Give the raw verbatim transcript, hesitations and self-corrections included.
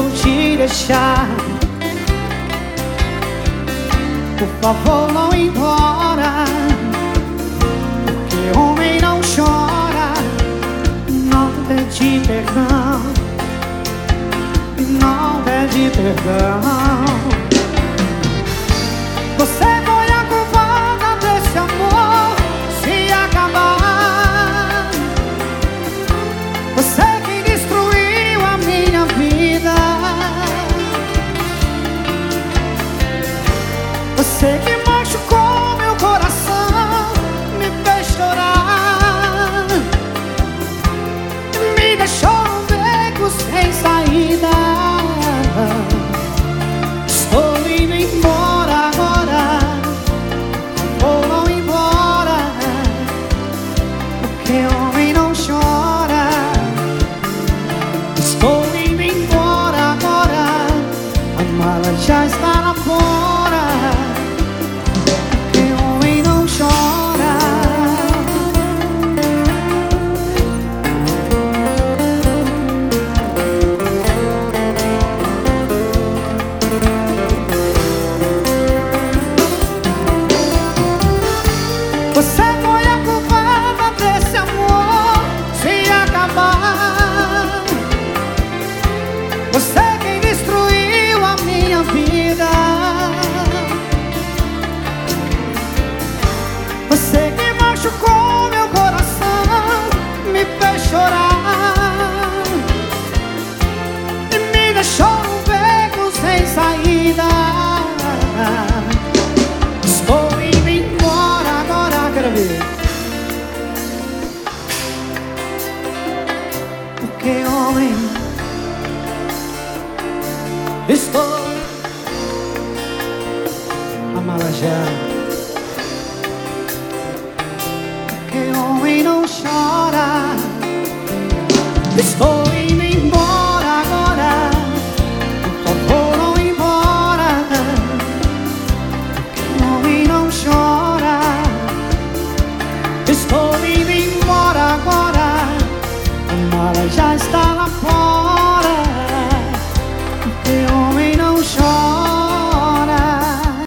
vou te deixar. Por favor, não embora, porque homem não chora, não pede perdão, não pede perdão. Você foi a culpada desse amor se acabar. Você que destruiu a minha vida. Você que machucou meu coração, me fez chorar, me deixou num beco sem saída. Estou indo embora agora, vou não embora, porque homem não chora. Estou indo embora agora, a mala já está lá fora, porque homem não chora. Você foi a culpada desse amor se acabar. Você quem destruiu a minha vida. Você que machucou meu coração, me fez chorar e me deixou num beco sem saída. Estou indo embora agora, quero ver, porque homem estou. A mala já, porque homem não chora. Estou